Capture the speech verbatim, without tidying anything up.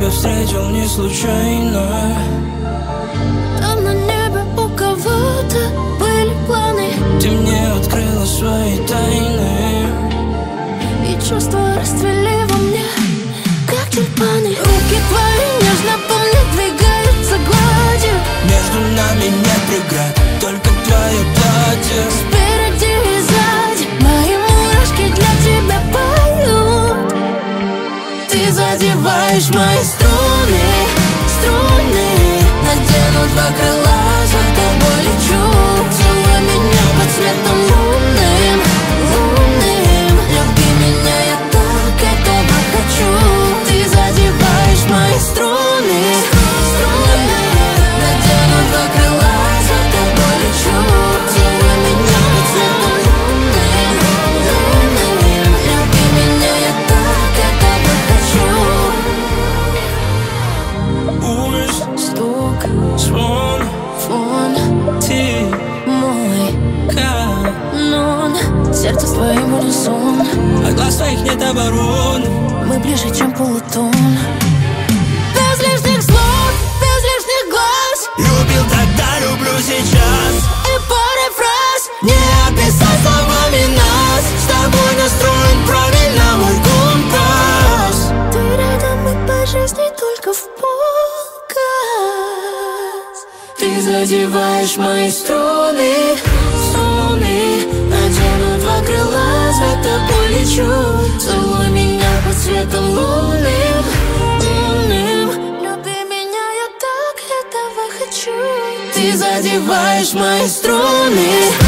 тебя встретил не случайно. Там на небе у кого-то были планы. Ты мне открыла свои тайны, и чувства расцвели во мне, как тюльпаны. Руки твои нежно по мне двигаются гладью. между нами нет преград, только твое платье. Спереди и сзади мои мурашки для тебя поют. Ты задеваешь мои струны, струны. Надену два крыла, за тобой лечу. Целуй меня под светом лунным, лунным. Люби меня, я так этого хочу. Ты задеваешь мои струны, струны. Надену два крыла, за тобой лечу. Целуй меня под светом лунным, лунным. Люби меня, я так этого хочу. Пульс, Стук, звон, фон, ты мой канон. сердце с твоим унисон. От глаз твоих нет оборон. Мы ближе, чем полутон. Без лишних слов, без лишних глаз. Любил тогда, люблю сейчас. И парой фраз Не описать словами нас. С тобой настроен правильно мой компас. ты рядом, и по жизни только в показ. Ты задеваешь мои струны, струны. Надену два крыла, за тобой лечу. Целуй меня под светом лунным, лунным. Люби меня, я так этого хочу. Ты задеваешь мои струны.